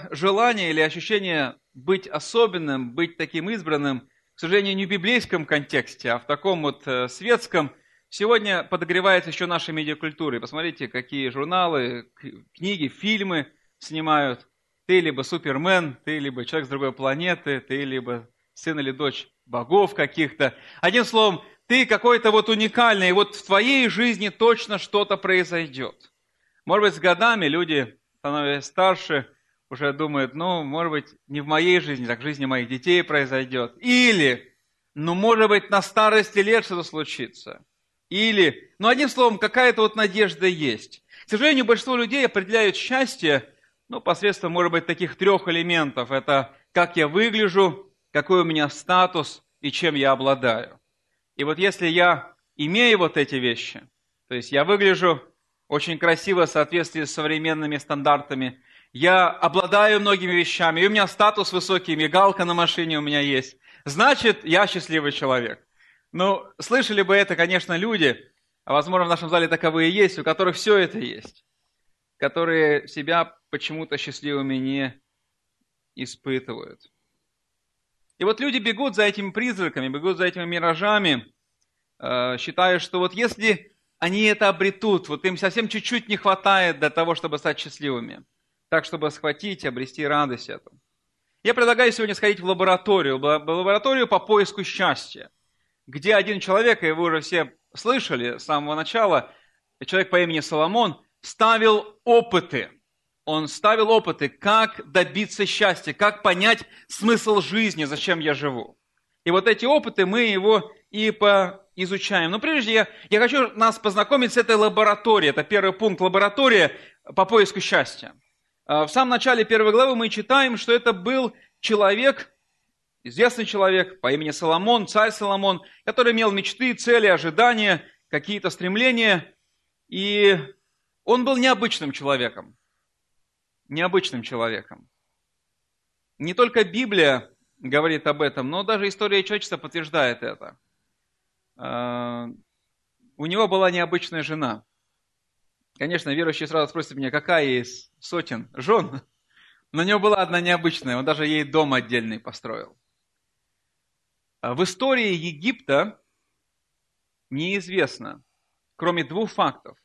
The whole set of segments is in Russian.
это желание или ощущение быть особенным, быть таким избранным, к сожалению, не в библейском контексте, а в таком вот светском, сегодня подогревается еще нашей медиакультурой. Посмотрите, какие журналы, книги, фильмы снимают. Ты либо супермен, ты либо человек с другой планеты, ты либо сын или дочь богов каких-то. Одним словом, ты какой-то вот уникальный, и вот в твоей жизни точно что-то произойдет. Может быть, с годами люди, становясь старше, уже думают, может быть, не в моей жизни, так в жизни моих детей произойдет. Или, может быть, на старости лет что-то случится. Или, одним словом, какая-то вот надежда есть. К сожалению, большинство людей определяют счастье, посредством, может быть, таких 3 элементов. Это как я выгляжу, какой у меня статус и чем я обладаю. И вот если я имею вот эти вещи, то есть я выгляжу очень красиво в соответствии с современными стандартами, я обладаю многими вещами, и у меня статус высокий, мигалка на машине у меня есть, значит, я счастливый человек. Слышали бы это, конечно, люди, а возможно в нашем зале таковые есть, у которых все это есть, которые себя почему-то счастливыми не испытывают. И вот люди бегут за этими призраками, бегут за этими миражами, считая, что вот если они это обретут, вот им совсем чуть-чуть не хватает для того, чтобы стать счастливыми, так, чтобы схватить, обрести радость эту. Я предлагаю сегодня сходить в лабораторию по поиску счастья, где один человек, и вы уже все слышали с самого начала, человек по имени Соломон, ставил опыты. Он ставил опыты, как добиться счастья, как понять смысл жизни, зачем я живу. И вот эти опыты мы его и поизучаем. Но прежде я хочу нас познакомить с этой лабораторией. Это первый пункт, лаборатория по поиску счастья. В самом начале 1 главы мы читаем, что это был человек, известный человек по имени Соломон, царь Соломон, который имел мечты, цели, ожидания, какие-то стремления. И он был необычным человеком. Необычным человеком. Не только Библия говорит об этом, но даже история человечества подтверждает это. У него была необычная жена. Конечно, верующие сразу спросят меня, какая из сотен жен? Но у него была одна необычная, он даже ей дом отдельный построил. В истории Египта неизвестно, кроме 2 фактов,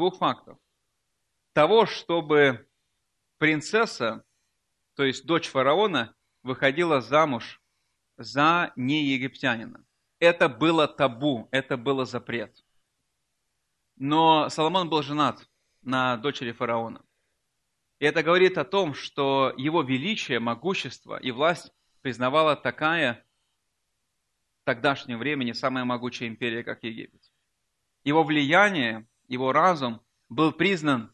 того, чтобы принцесса, то есть дочь фараона, выходила замуж за неегиптянина. Это было табу, это было запрет. Но Соломон был женат на дочери фараона. И это говорит о том, что его величие, могущество и власть признавала такая в тогдашнем времени самая могучая империя, как Египет. Его влияние, его разум был признан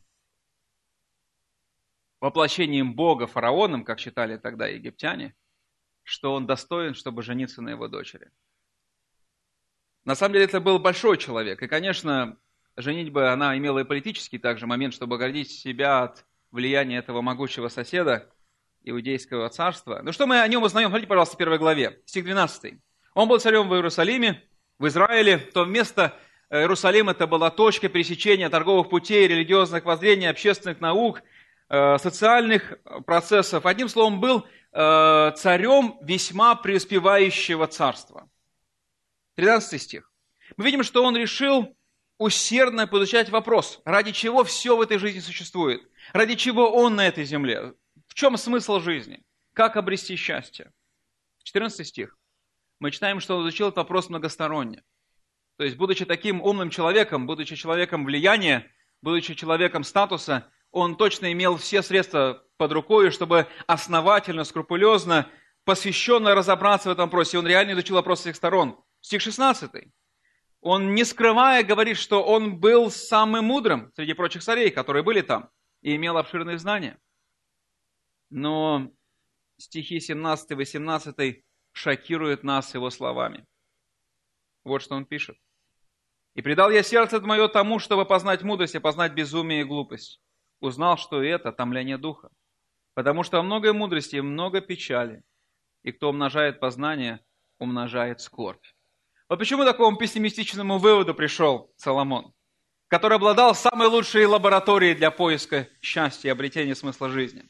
воплощением Бога фараоном, как считали тогда египтяне, что он достоин, чтобы жениться на его дочери. На самом деле это был большой человек. И, конечно, женитьба, она имела и политический также момент, чтобы оградить себя от влияния этого могучего соседа, Иудейского царства. Ну что мы о нем узнаем? Смотрите, пожалуйста, в 1 главе, стих 12. Он был царем в Иерусалиме, в Израиле, то место Иерусалим это была точка пересечения торговых путей, религиозных воззрений, общественных наук, социальных процессов. Одним словом, был царем весьма преуспевающего царства. 13 стих. Мы видим, что он решил усердно изучать вопрос, ради чего все в этой жизни существует, ради чего он на этой земле, в чем смысл жизни, как обрести счастье. 14 стих. Мы читаем, что он изучил этот вопрос многосторонне. То есть, будучи таким умным человеком, будучи человеком влияния, будучи человеком статуса, он точно имел все средства под рукой, чтобы основательно, скрупулезно, посвященно разобраться в этом вопросе. Он реально изучил вопрос с всех сторон. Стих 16. Он, не скрывая, говорит, что он был самым мудрым среди прочих царей, которые были там, и имел обширные знания. Но стихи 17-18 шокируют нас его словами. Вот что он пишет. «И предал я сердце мое тому, чтобы познать мудрость и познать безумие и глупость. Узнал, что это томление духа. Потому что много мудрости и много печали. И кто умножает познание, умножает скорбь». Вот почему к такому пессимистичному выводу пришел Соломон, который обладал самой лучшей лабораторией для поиска счастья и обретения смысла жизни.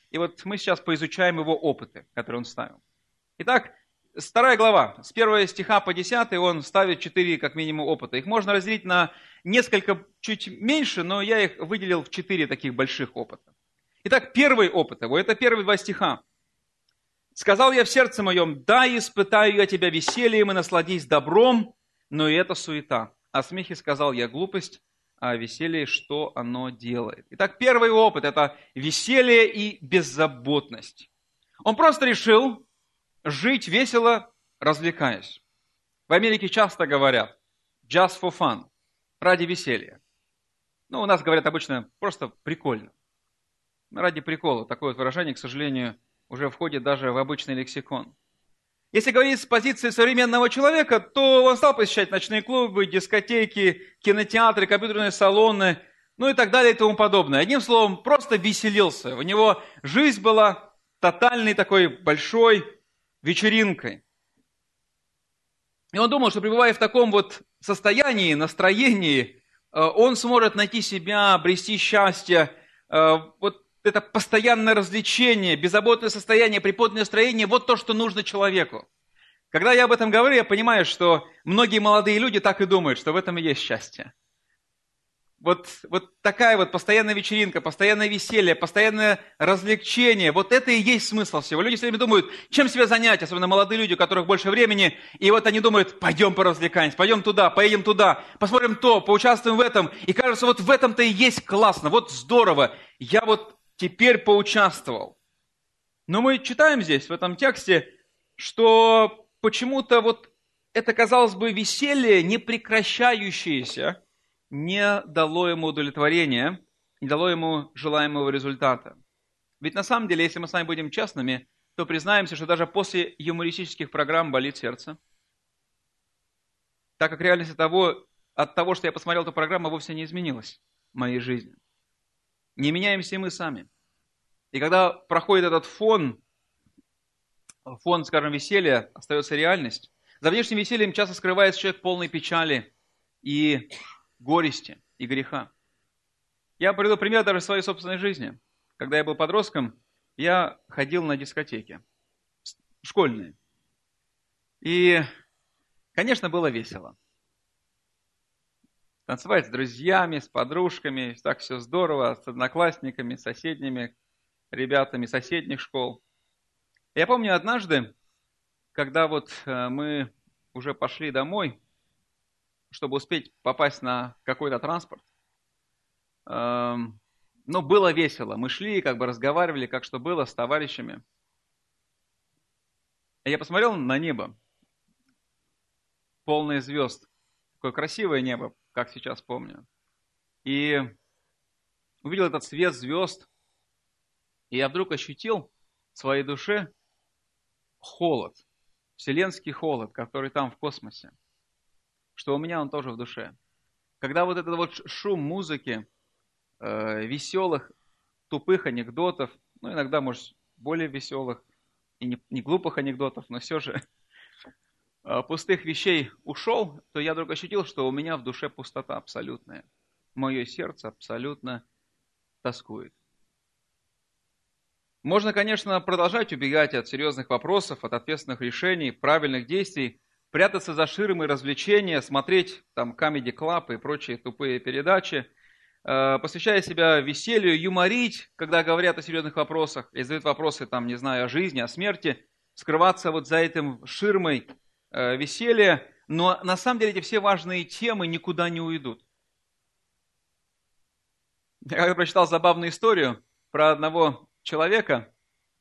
И вот мы сейчас поизучаем его опыты, которые он ставил. Итак, 2 глава, с 1 стиха по 10 он ставит 4 как минимум опыта. Их можно разделить на несколько чуть меньше, но я их выделил в 4 таких больших опыта. Итак, первый опыт его, это первые 2 стиха. «Сказал я в сердце моем, да, испытаю я тебя весельем и насладись добром, но и это суета. О смехе сказал я глупость, а о веселье, что оно делает». Итак, первый опыт – это веселье и беззаботность. Он просто решил жить весело, развлекаясь. В Америке часто говорят just for fun, ради веселья. Ну, у нас говорят обычно просто прикольно. Ради прикола. Такое вот выражение, к сожалению, уже входит даже в обычный лексикон. Если говорить с позиции современного человека, то он стал посещать ночные клубы, дискотеки, кинотеатры, компьютерные салоны, ну и так далее и тому подобное. Одним словом, просто веселился. У него жизнь была тотальной такой большой вечеринкой. И он думал, что пребывая в таком вот состоянии, настроении, он сможет найти себя, обрести счастье. Вот это постоянное развлечение, беззаботное состояние, приподнятое настроение – вот то, что нужно человеку. Когда я об этом говорю, я понимаю, что многие молодые люди так и думают, что в этом и есть счастье. Вот такая вот постоянная вечеринка, постоянное веселье, постоянное развлечение. Вот это и есть смысл всего. Люди все время думают, чем себя занять, особенно молодые люди, у которых больше времени. И вот они думают, пойдем поразвлекаемся, пойдем туда, поедем туда, посмотрим то, поучаствуем в этом. И кажется, вот в этом-то и есть классно, вот здорово. Я вот теперь поучаствовал. Но мы читаем здесь, в этом тексте, что почему-то вот это, казалось бы, веселье, не прекращающееся, не дало ему удовлетворения, не дало ему желаемого результата. Ведь на самом деле, если мы с вами будем честными, то признаемся, что даже после юмористических программ болит сердце. Так как реальность от того, что я посмотрел эту программу, вовсе не изменилась в моей жизни. Не меняемся и мы сами. И когда проходит этот фон, скажем, веселья, остается реальность. За внешним весельем часто скрывается человек полной печали и горести и греха. Я приведу пример даже в своей собственной жизни. Когда я был подростком, я ходил на дискотеки, школьные. И, конечно, было весело. Танцевать с друзьями, с подружками, так все здорово, с одноклассниками, с соседними ребятами соседних школ. Я помню однажды, когда вот мы уже пошли домой, чтобы успеть попасть на какой-то транспорт. Но было весело. Мы шли, как бы разговаривали, как что было, с товарищами. И я посмотрел на небо, полное звезд. Такое красивое небо, как сейчас помню. И увидел этот свет звезд. И я вдруг ощутил в своей душе холод, вселенский холод, который там в космосе. Что у меня он тоже в душе. Когда вот этот вот шум музыки, веселых, тупых анекдотов, ну иногда, может, более веселых и не глупых анекдотов, но все же пустых вещей ушел, то я вдруг ощутил, что у меня в душе пустота абсолютная. Мое сердце абсолютно тоскует. Можно, конечно, продолжать убегать от серьезных вопросов, от ответственных решений, правильных действий, прятаться за ширмой развлечения, смотреть там Comedy Club и прочие тупые передачи, посвящая себя веселью, юморить, когда говорят о серьезных вопросах, и задают вопросы, там, не знаю, о жизни, о смерти, скрываться вот за этим ширмой веселья, но на самом деле эти все важные темы никуда не уйдут. Я прочитал забавную историю про одного человека,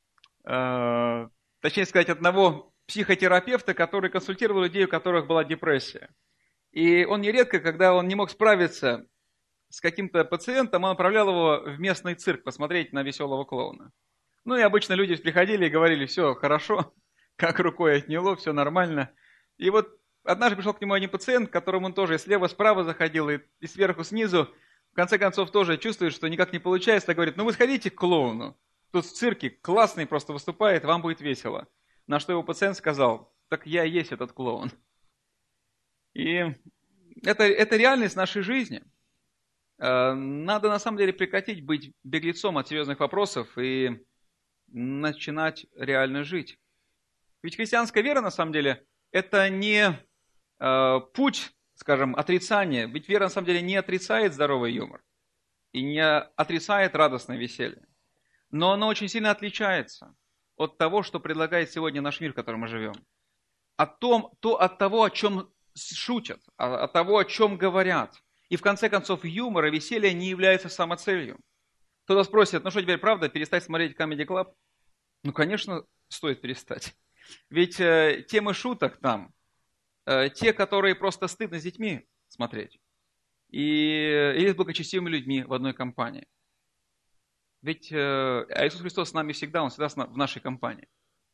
точнее сказать, одного психотерапевта, который консультировал людей, у которых была депрессия. И он нередко, когда он не мог справиться с каким-то пациентом, он отправлял его в местный цирк посмотреть на веселого клоуна. Ну и обычно люди приходили и говорили, все хорошо, как рукой отняло, все нормально. И вот однажды пришел к нему один пациент, к которому он тоже и слева-справа заходил, и сверху, снизу. В конце концов тоже чувствует, что никак не получается, говорит, ну вы сходите к клоуну. Тут в цирке классный просто выступает, вам будет весело. На что его пациент сказал, так я и есть этот клоун. И это реальность нашей жизни. Надо на самом деле прекратить быть беглецом от серьезных вопросов и начинать реально жить. Ведь христианская вера, на самом деле, это не путь, скажем, отрицания. Ведь вера, на самом деле, не отрицает здоровый юмор и не отрицает радостное веселье. Но она очень сильно отличается от того, что предлагает сегодня наш мир, в котором мы живем. От того, о чем шутят, от того, о чем говорят. И в конце концов, юмор и веселье не являются самоцелью. Кто-то спросит, ну что теперь, правда, перестать смотреть Comedy Club? Ну, конечно, стоит перестать. Ведь темы шуток там, те, которые просто стыдно с детьми смотреть. Или с благочестивыми людьми в одной компании. Ведь Иисус Христос с нами всегда, Он всегда в нашей компании.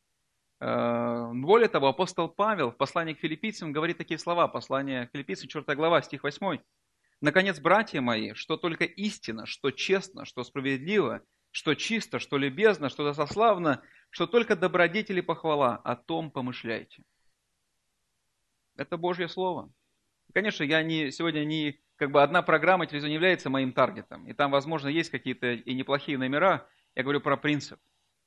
Более того, апостол Павел в послании к филиппийцам говорит такие слова. Послание к филиппийцам, 4 глава, стих 8. «Наконец, братья мои, что только истина, что честно, что справедливо, что чисто, что любезно, что достославно, что только добродетели похвала, о том помышляйте». Это Божье Слово. Конечно, сегодня одна программа телевизионная не является моим таргетом. И там, возможно, есть какие-то и неплохие номера. Я говорю про принцип.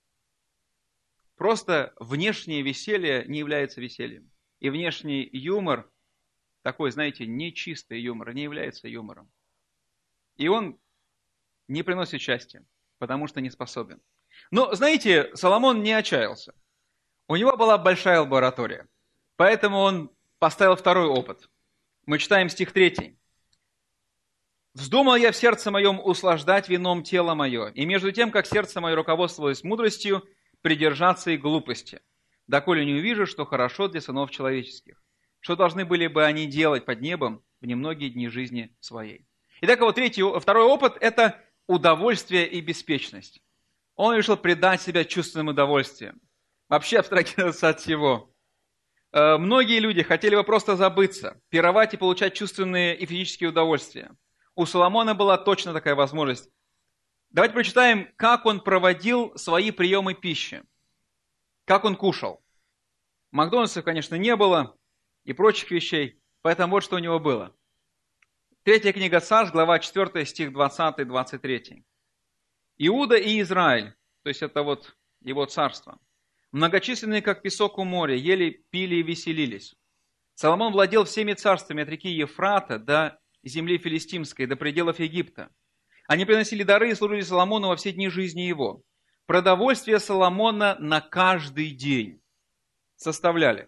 Просто внешнее веселье не является весельем. И внешний юмор, такой, знаете, нечистый юмор, не является юмором. И он не приносит счастья, потому что не способен. Но, знаете, Соломон не отчаялся. У него была большая лаборатория. Поэтому он поставил второй опыт. Мы читаем стих 3. «Вздумал я в сердце моем услаждать вином тело мое, и между тем, как сердце мое руководствовалось мудростью, придержаться и глупости, доколе не увижу, что хорошо для сынов человеческих, что должны были бы они делать под небом в немногие дни жизни своей». Итак, вот второй опыт – это удовольствие и беспечность. Он решил предать себя чувственным удовольствиям, вообще абстрагироваться от всего. Многие люди хотели бы просто забыться, пировать и получать чувственные и физические удовольствия. У Соломона была точно такая возможность. Давайте прочитаем, как он проводил свои приемы пищи, как он кушал. Макдональдсов, конечно, не было и прочих вещей, поэтому вот что у него было. 3 книга Царств, глава 4, стих 20-23. «Иуда и Израиль», то есть это вот его царство, многочисленные, как песок у моря, ели, пили и веселились. Соломон владел всеми царствами от реки Ефрата до земли филистимской, до пределов Египта. Они приносили дары и служили Соломону во все дни жизни его. Продовольствие Соломона на каждый день составляли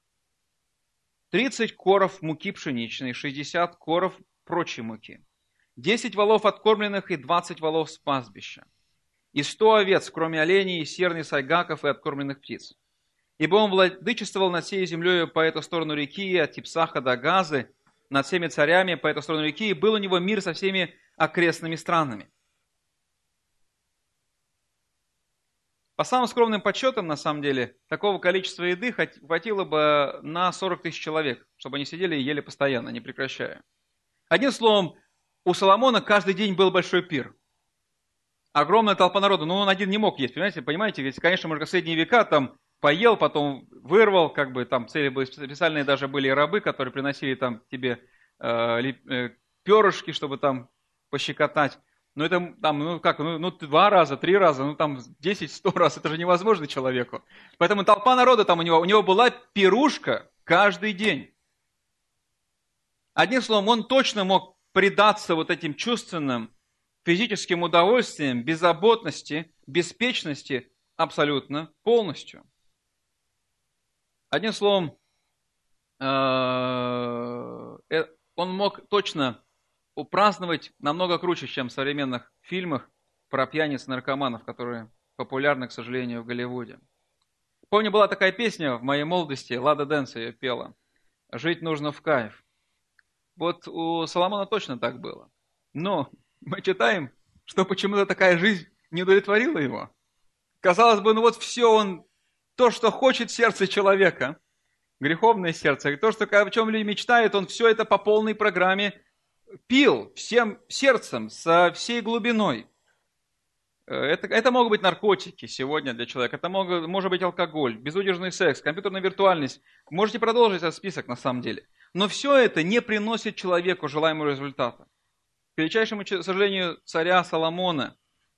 30 коров муки пшеничной, 60 коров прочей муки, 10 волов откормленных и 20 волов с пастбища, и 100 овец, кроме оленей, серни, сайгаков и откормленных птиц. Ибо он владычествовал над всей землей по эту сторону реки, от Типсаха до Газы, над всеми царями по эту сторону реки, и был у него мир со всеми окрестными странами. По самым скромным подсчетам, на самом деле, такого количества еды хватило бы на 40 тысяч человек, чтобы они сидели и ели постоянно, не прекращая. Одним словом, у Соломона каждый день был большой пир. Огромная толпа народу, но он один не мог есть, понимаете? Ведь, конечно, может, в средние века там поел, потом вырвал, там цели были специальные, даже были рабы, которые приносили там тебе перышки, чтобы там пощекотать. Но это там, 2 раза, 3 раза, 10, 100 раз, это же невозможно человеку. Поэтому толпа народа там у него была пирушка каждый день. Одним словом, он точно мог предаться вот этим чувственным, физическим удовольствиям, беззаботности, беспечности абсолютно полностью. Одним словом, он мог точно упраздновать намного круче, чем в современных фильмах про пьяниц и наркоманов, которые популярны, к сожалению, в Голливуде. Помню, была такая песня в моей молодости, Лада Дэнс ее пела, «Жить нужно в кайф». Вот у Соломона точно так было. Но мы читаем, что почему-то такая жизнь не удовлетворила его. Казалось бы, все то, что хочет сердце человека, греховное сердце, и то, о чем люди мечтают, он все это по полной программе пил всем сердцем, со всей глубиной. Это могут быть наркотики сегодня для человека, это может быть алкоголь, безудержный секс, компьютерная виртуальность. Можете продолжить этот список на самом деле. Но все это не приносит человеку желаемого результата. К величайшему сожалению царя Соломона,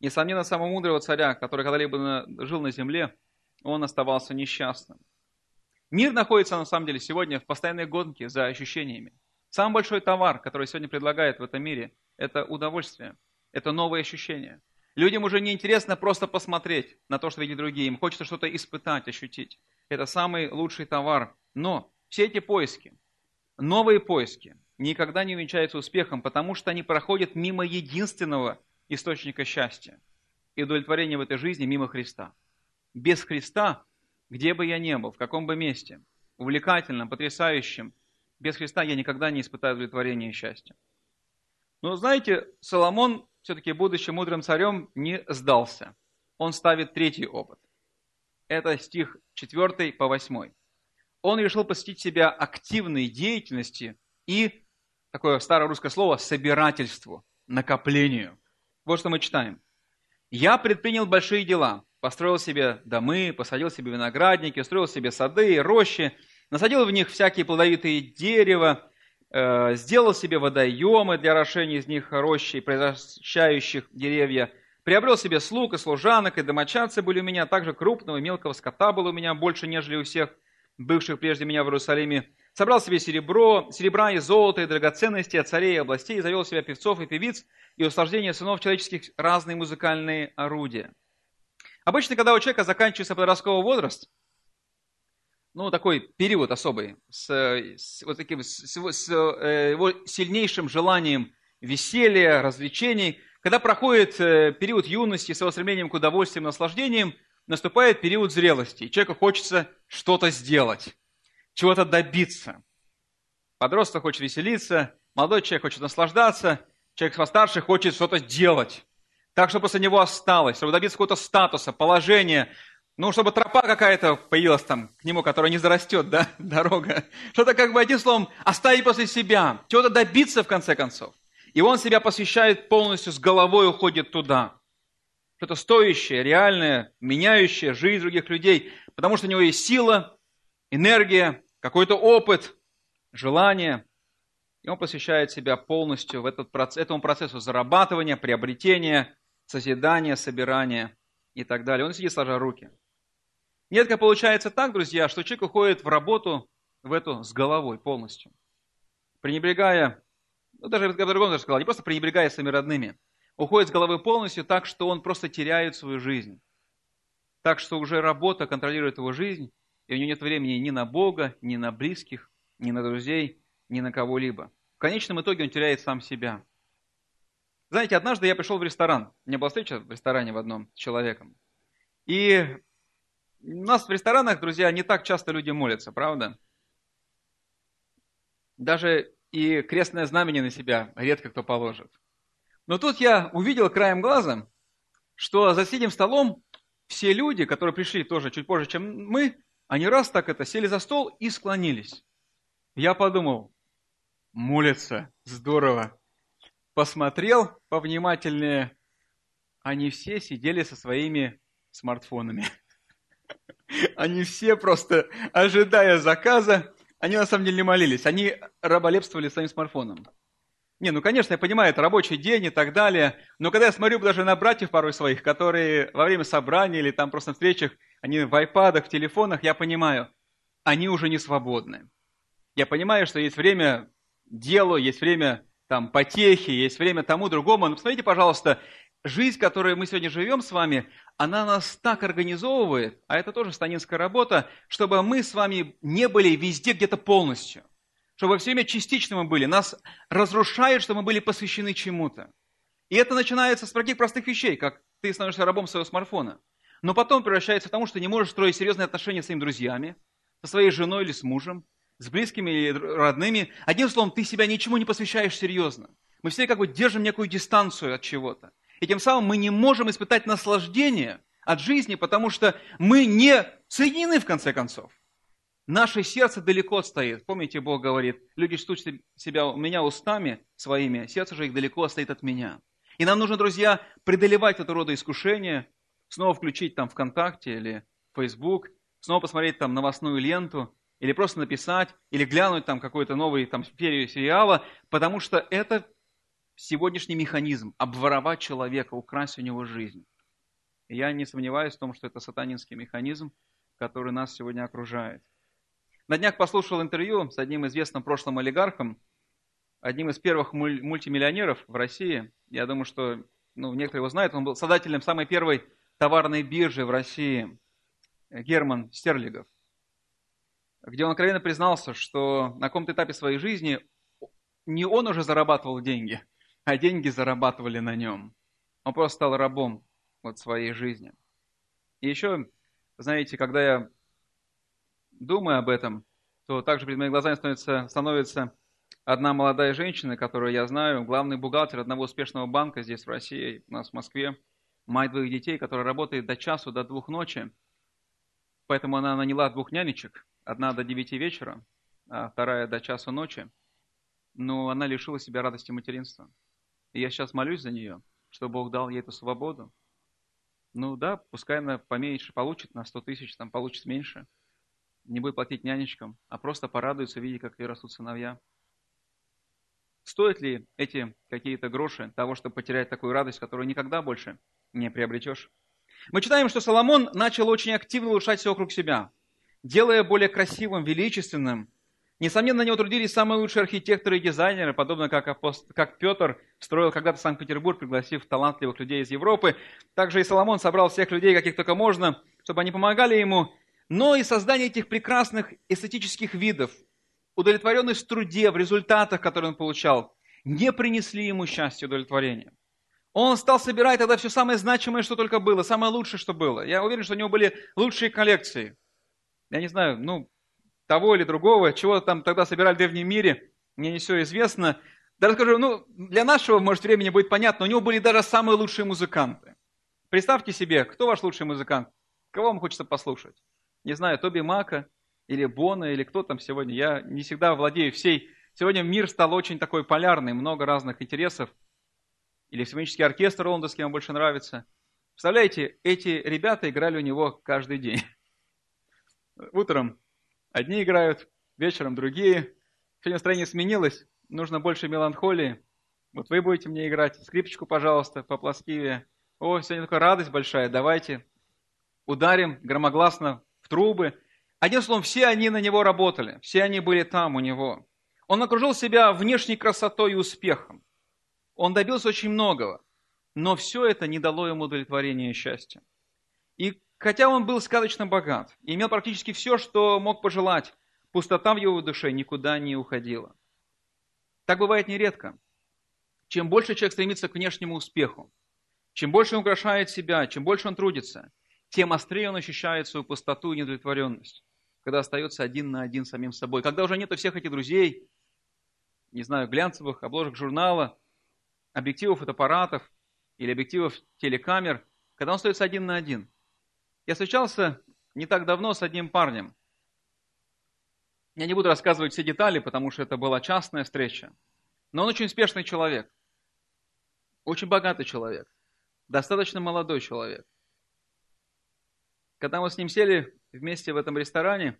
Несомненно, самого мудрого царя, который когда-либо жил на земле, он оставался несчастным. Мир находится, на самом деле, сегодня в постоянной гонке за ощущениями. Самый большой товар, который сегодня предлагает в этом мире, это удовольствие, это новые ощущения. Людям уже не интересно просто посмотреть на то, что видят другие. Им хочется что-то испытать, ощутить. Это самый лучший товар. Но все эти поиски, новые поиски, никогда не увенчаются успехом, потому что они проходят мимо единственного источника счастья и удовлетворения в этой жизни, мимо Христа. Без Христа, где бы я ни был, в каком бы месте, увлекательном, потрясающем, без Христа я никогда не испытаю удовлетворения и счастья. Но знаете, Соломон, все-таки будучи мудрым царем, не сдался. Он ставит третий опыт. Это стих 4 по 8. Он решил посвятить себя активной деятельности и, такое старое русское слово, собирательству, накоплению. Вот что мы читаем. «Я предпринял большие дела, построил себе домы, посадил себе виноградники, устроил себе сады и рощи, насадил в них всякие плодовитые дерева, сделал себе водоемы для орошения из них рощи, произвращающих деревья, приобрел себе слуг и служанок, и домочадцы были у меня, также крупного и мелкого скота было у меня больше, нежели у всех бывших прежде меня в Иерусалиме. Собрал себе серебра и золото, и драгоценности от царей и областей, и завел себе певцов и певиц, и услаждение сынов человеческих разные музыкальные орудия». Обычно, когда у человека заканчивается подростковый возраст, такой период особый, с его сильнейшим желанием веселья, развлечений, когда проходит период юности с его стремлением к удовольствиям, наслаждениям, наступает период зрелости, и человеку хочется что-то сделать, чего-то добиться. Подросток хочет веселиться, молодой человек хочет наслаждаться, человек постарше хочет что-то делать, так, чтобы после него осталось, чтобы добиться какого-то статуса, положения, чтобы тропа какая-то появилась там к нему, которая не зарастет, да, дорога. Что-то одним словом, оставить после себя, чего-то добиться в конце концов. И он себя посвящает полностью, с головой уходит туда. Что-то стоящее, реальное, меняющее жизнь других людей, потому что у него есть сила, энергия, какой-то опыт, желание. И он посвящает себя полностью этому процессу зарабатывания, приобретения, созидания, собирания и так далее. Он сидит сложа руки. Нередко получается так, друзья, что человек уходит в работу в эту с головой полностью. Пренебрегая, даже я по-другому сказал, не просто пренебрегая своими родными, уходит с головы полностью так, что он просто теряет свою жизнь. Так что уже работа контролирует его жизнь, и у него нет времени ни на Бога, ни на близких, ни на друзей, ни на кого-либо. В конечном итоге он теряет сам себя. Знаете, однажды я пришел в ресторан. У меня была встреча в ресторане в одном с человеком. И у нас в ресторанах, друзья, не так часто люди молятся, правда? Даже и крестное знамение на себя редко кто положит. Но тут я увидел краем глаза, что за соседним столом все люди, которые пришли тоже чуть позже, чем мы, они раз так сели за стол и склонились. Я подумал, молятся, здорово. Посмотрел повнимательнее, они все сидели со своими смартфонами. Они все просто, ожидая заказа, они на самом деле не молились, они раболепствовали своим смартфоном. Конечно, я понимаю, это рабочий день и так далее, но когда я смотрю даже на братьев порой своих, которые во время собрания или там просто на встречах, они в айпадах, в телефонах, я понимаю, они уже не свободны. Я понимаю, что есть время делу, есть время потехи, есть время тому, другому. Но посмотрите, пожалуйста, жизнь, в которой мы сегодня живем с вами, она нас так организовывает, а это тоже станинская работа, чтобы мы с вами не были везде где-то полностью. Чтобы все время частично мы были. Нас разрушает, что мы были посвящены чему-то. И это начинается с таких простых вещей, как ты становишься рабом своего смартфона. Но потом превращается в том, что ты не можешь строить серьезные отношения с своими друзьями, со своей женой или с мужем, с близкими или родными. Одним словом, ты себя ничему не посвящаешь серьезно. Мы все держим некую дистанцию от чего-то. И тем самым мы не можем испытать наслаждение от жизни, потому что мы не соединены в конце концов. Наше сердце далеко отстоит. Помните, Бог говорит, люди чтут себя у меня устами своими, сердце же их далеко отстоит от меня. И нам нужно, друзья, преодолевать этого рода искушения, снова включить ВКонтакте или Facebook, снова посмотреть новостную ленту, или просто написать, или глянуть какой-то новый серию сериала, потому что это сегодняшний механизм обворовать человека, украсть у него жизнь. И я не сомневаюсь в том, что это сатанинский механизм, который нас сегодня окружает. На днях послушал интервью с одним известным прошлым олигархом, одним из первых мультимиллионеров в России. Я думаю, что некоторые его знают. Он был создателем самой первой товарной биржи в России, Герман Стерлигов, где он откровенно признался, что на каком-то этапе своей жизни не он уже зарабатывал деньги, а деньги зарабатывали на нем. Он просто стал рабом своей жизни. И еще, знаете, когда я думаю об этом, то также перед моими глазами становится одна молодая женщина, которую я знаю, главный бухгалтер одного успешного банка здесь в России, у нас в Москве, мать двоих детей, которая работает до часу, до 2 ночи. Поэтому она наняла 2 нянечек, одна до 9 вечера, а вторая до часу ночи. Но она лишила себя радости материнства. И я сейчас молюсь за нее, чтобы Бог дал ей эту свободу. Пускай она поменьше получит, на 100 тысяч, там получит меньше. Не будет платить нянечкам, а просто порадуется, видя, как ей растут сыновья. Стоит ли эти какие-то гроши того, чтобы потерять такую радость, которую никогда больше не приобретешь? Мы читаем, что Соломон начал очень активно улучшать все вокруг себя, делая более красивым, величественным. Несомненно, на него трудились самые лучшие архитекторы и дизайнеры, подобно как Петр строил когда-то Санкт-Петербург, пригласив талантливых людей из Европы. Также и Соломон собрал всех людей, каких только можно, чтобы они помогали ему. Но и создание этих прекрасных эстетических видов, удовлетворенность в труде, в результатах, которые он получал, не принесли ему счастья и удовлетворения. Он стал собирать тогда все самое значимое, что только было, самое лучшее, что было. Я уверен, что у него были лучшие коллекции. Я не знаю, того или другого, чего там тогда собирали в древнем мире, мне не все известно. Даже скажу, для нашего, может, времени будет понятно, у него были даже самые лучшие музыканты. Представьте себе, кто ваш лучший музыкант? Кого вам хочется послушать? Не знаю, Тоби Мака или Бона, или кто там сегодня. Я не всегда владею всей. Сегодня мир стал очень такой полярный, много разных интересов. Или симфонический оркестр лондонский вам больше нравится. Представляете, эти ребята играли у него каждый день. Утром одни играют, вечером другие. Сегодня настроение сменилось, нужно больше меланхолии. Вы будете мне играть. Скрипочку, пожалуйста, поплоскивее. Сегодня такая радость большая, давайте ударим громогласно в трубы. Одним словом, все они на него работали, все они были там у него. Он окружил себя внешней красотой и успехом. Он добился очень многого, но все это не дало ему удовлетворения и счастья. И хотя он был сказочно богат, и имел практически все, что мог пожелать, пустота в его душе никуда не уходила. Так бывает нередко. Чем больше человек стремится к внешнему успеху, чем больше он украшает себя, чем больше он трудится, тем острее он ощущает свою пустоту и неудовлетворенность, когда остается один на один с самим собой, когда уже нету всех этих друзей, не знаю, глянцевых обложек журнала, объективов фотоаппаратов или объективов телекамер, когда он остается один на один. Я встречался не так давно с одним парнем. Я не буду рассказывать все детали, потому что это была частная встреча. Но он очень успешный человек, очень богатый человек, достаточно молодой человек. Когда мы с ним сели вместе в этом ресторане,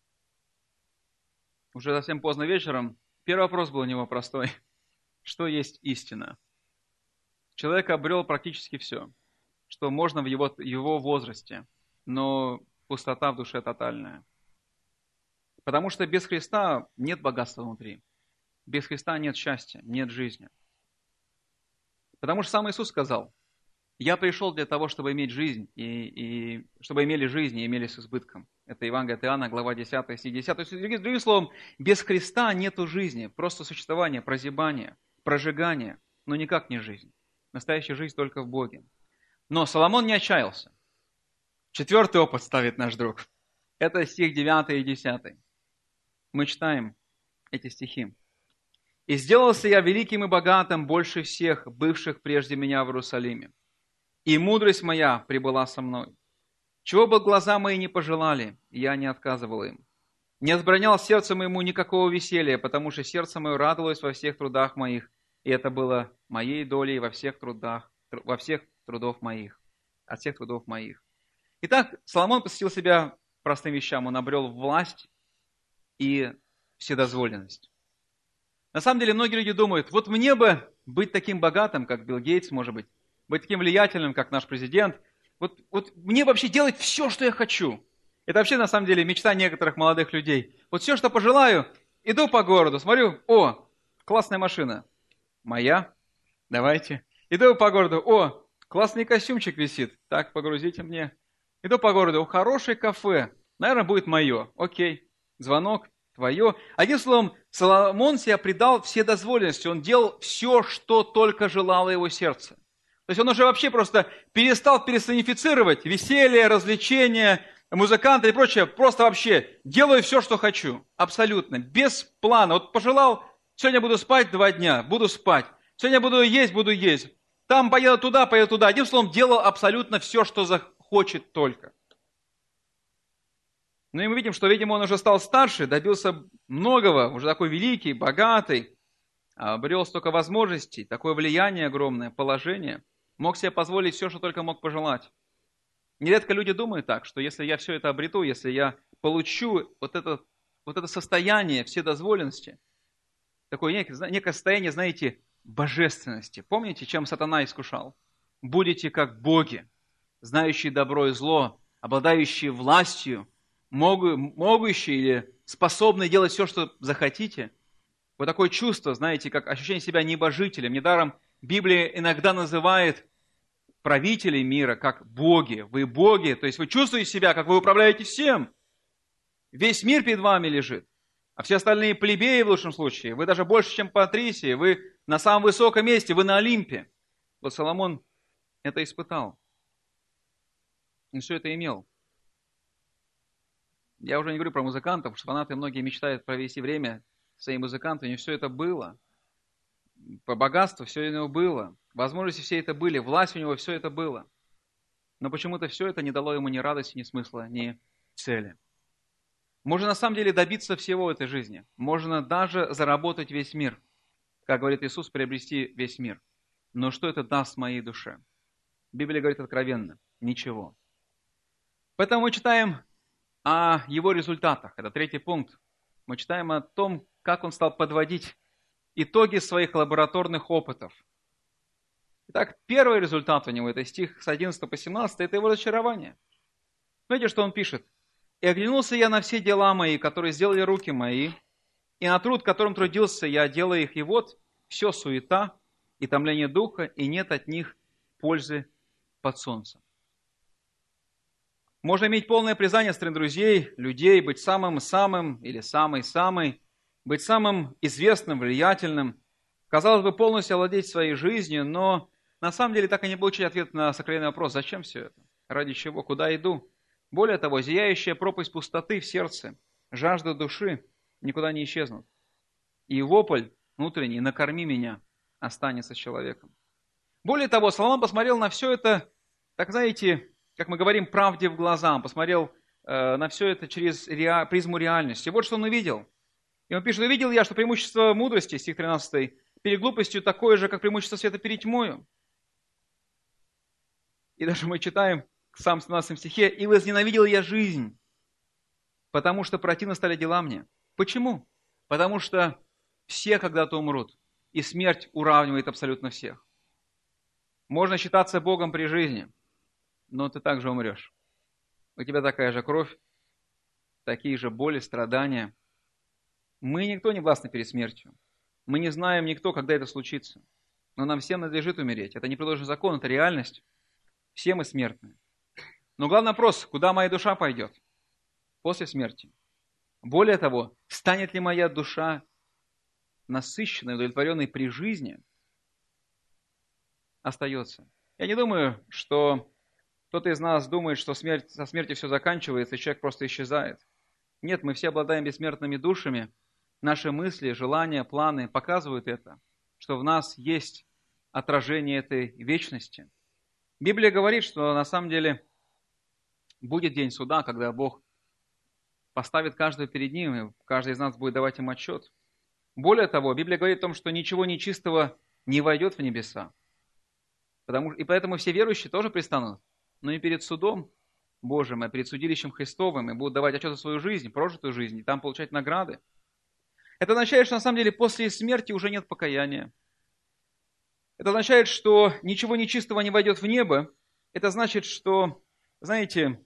уже совсем поздно вечером, первый вопрос был у него простой. Что есть истина? Человек обрел практически все, что можно в его возрасте, но пустота в душе тотальная. Потому что без Христа нет богатства внутри. Без Христа нет счастья, нет жизни. Потому что сам Иисус сказал: «Я пришел для того, чтобы иметь жизнь, и чтобы имели жизнь и имели с избытком». Это Евангелие от Иоанна, глава 10, стих 10. То есть, другим словом, без Христа нету жизни, просто существование, прозябание, прожигание, но никак не жизнь. Настоящая жизнь только в Боге. Но Соломон не отчаялся. 4-й опыт ставит наш друг. Это стих 9 и 10. Мы читаем эти стихи. «И сделался я великим и богатым больше всех, бывших прежде меня в Иерусалиме. И мудрость моя прибыла со мной. Чего бы глаза мои не пожелали, я не отказывал им. Не возбранял сердцу моему никакого веселья, потому что сердце мое радовалось во всех трудах моих, и это было моей долей во всех трудов моих, от всех трудов моих». Итак, Соломон посвятил себя простым вещам. Он обрел власть и вседозволенность. На самом деле, многие люди думают: вот мне бы быть таким богатым, как Билл Гейтс, может быть таким влиятельным, как наш президент. Вот мне вообще делать все, что я хочу. Это вообще, на самом деле, мечта некоторых молодых людей. Вот все, что пожелаю, иду по городу, смотрю, о, классная машина. Моя? Давайте. Иду по городу, о, классный костюмчик висит. Так, погрузите мне. Иду по городу, хорошее кафе. Наверное, будет мое. Окей. Звонок, твое. Одним словом, Соломон себя предал вседозволенности. Он делал все, что только желало его сердце. То есть он уже вообще просто перестал персонифицировать веселье, развлечения, музыканты и прочее. Просто вообще делаю все, что хочу. Абсолютно. Без плана. Вот пожелал, сегодня буду спать 2 дня. Буду спать. Сегодня буду есть. Там поеду туда. Одним словом, делал абсолютно все, что захочет только. Ну и мы видим, что, видимо, он уже стал старше, добился многого, уже такой великий, богатый, обрел столько возможностей, такое влияние огромное, положение, мог себе позволить все, что только мог пожелать. Нередко люди думают так, что если я все это обрету, если я получу вот это состояние вседозволенности, такое некое состояние, знаете, божественности. Помните, чем сатана искушал? Будете как боги, знающие добро и зло, обладающие властью, могущие или способные делать все, что захотите. Вот такое чувство, знаете, как ощущение себя небожителем. Недаром Библия иногда называет правителей мира как боги. Вы боги, то есть вы чувствуете себя, как вы управляете всем. Весь мир перед вами лежит. А все остальные плебеи в лучшем случае. Вы даже больше, чем Патрисии. Вы на самом высоком месте, вы на Олимпе. Вот Соломон это испытал. Он все это имел. Я уже не говорю про музыкантов, что фанаты многие мечтают провести время с своими музыкантами. У них все это было. По богатству все у него было. Возможности все это были. Власть у него все это было. Но почему-то все это не дало ему ни радости, ни смысла, ни цели. Можно на самом деле добиться всего в этой жизни. Можно даже заработать весь мир. Как говорит Иисус, приобрести весь мир. Но что это даст моей душе? Библия говорит откровенно. Ничего. Поэтому мы читаем о его результатах. Это 3-й пункт. Мы читаем о том, как он стал подводить итоги своих лабораторных опытов. Итак, первый результат у него, это стих с 11 по 17, это его разочарование. Смотрите, что он пишет. «И оглянулся я на все дела мои, которые сделали руки мои, и на труд, которым трудился я, делая их, и вот все суета и томление духа, и нет от них пользы под солнцем». Можно иметь полное признание стороны друзей, людей, быть самым-самым или самой-самой, быть самым известным, влиятельным, казалось бы, полностью овладеть своей жизнью, но на самом деле так и не получить ответ на сокровенный вопрос, зачем все это, ради чего, куда иду. Более того, зияющая пропасть пустоты в сердце, жажда души никуда не исчезнут. И вопль внутренний «накорми меня» останется с человеком. Более того, Соломон посмотрел на все это, так знаете, как мы говорим, правде в глаза. Он посмотрел на все это через призму реальности. Вот что он увидел. И он пишет: «Увидел я, что преимущество мудрости», стих 13, «перед глупостью такое же, как преимущество света перед тьмою». И даже мы читаем в самом 17 стихе: «И возненавидел я жизнь, потому что противно стали дела мне». Почему? Потому что все когда-то умрут, и смерть уравнивает абсолютно всех. Можно считаться Богом при жизни, но ты также умрешь. У тебя такая же кровь, такие же боли, страдания. Мы никто не властны перед смертью. Мы не знаем никто, когда это случится. Но нам всем надлежит умереть. Это не предложенный закон, это реальность. Все мы смертны. Но главный вопрос: куда моя душа пойдет после смерти? Более того, станет ли моя душа насыщенной, удовлетворенной при жизни? Остается. Я не думаю, что кто-то из нас думает, что со смертью все заканчивается, и человек просто исчезает. Нет, мы все обладаем бессмертными душами. Наши мысли, желания, планы показывают это, что в нас есть отражение этой вечности. Библия говорит, что на самом деле будет день суда, когда Бог поставит каждого перед Ним, и каждый из нас будет давать им отчет. Более того, Библия говорит о том, что ничего нечистого не войдет в небеса. И поэтому все верующие тоже пристанут, но не перед судом Божьим, а перед судилищем Христовым, и будут давать отчет за свою жизнь, прожитую жизнь, и там получать награды. Это означает, что на самом деле после смерти уже нет покаяния. Это означает, что ничего нечистого не войдет в небо. Это значит, что, знаете,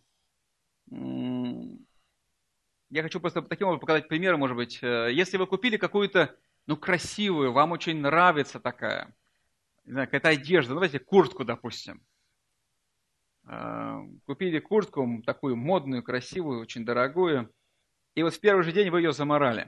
я хочу просто таким образом показать пример, может быть. Если вы купили какую-то, красивую, вам очень нравится такая, не знаю, какая-то одежда, давайте куртку, допустим. Купили куртку такую модную, красивую, очень дорогую, и вот в первый же день вы ее заморали.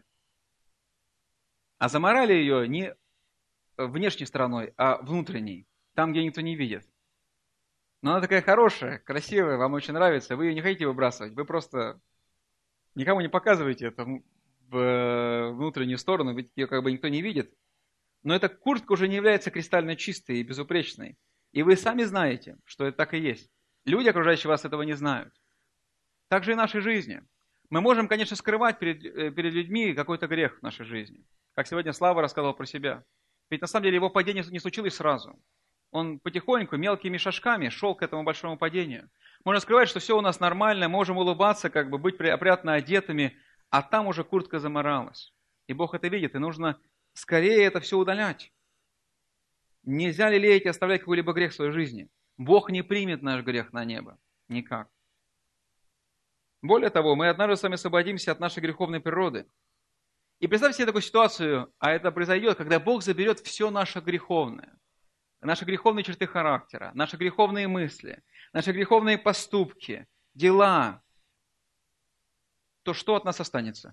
А заморали ее не внешней стороной, а внутренней, там, где никто не видит. Но она такая хорошая, красивая, вам очень нравится, вы ее не хотите выбрасывать, вы просто никому не показываете это в внутреннюю сторону, ведь ее как бы никто не видит. Но эта куртка уже не является кристально чистой и безупречной. И вы сами знаете, что это так и есть. Люди, окружающие вас, этого не знают. Так же и в нашей жизни. Мы можем, конечно, скрывать перед людьми какой-то грех в нашей жизни. Как сегодня Слава рассказал про себя. Ведь на самом деле его падение не случилось сразу. Он потихоньку, мелкими шажками шел к этому большому падению. Можно скрывать, что все у нас нормально, можем улыбаться, как бы быть опрятно одетыми, а там уже куртка заморалась. И Бог это видит, и нужно скорее это все удалять. Нельзя лелеять и оставлять какой-либо грех в своей жизни. Бог не примет наш грех на небо. Никак. Более того, мы однажды с вами освободимся от нашей греховной природы. И представьте себе такую ситуацию, а это произойдет, когда Бог заберет все наше греховное. Наши греховные черты характера, наши греховные мысли, наши греховные поступки, дела. То что от нас останется?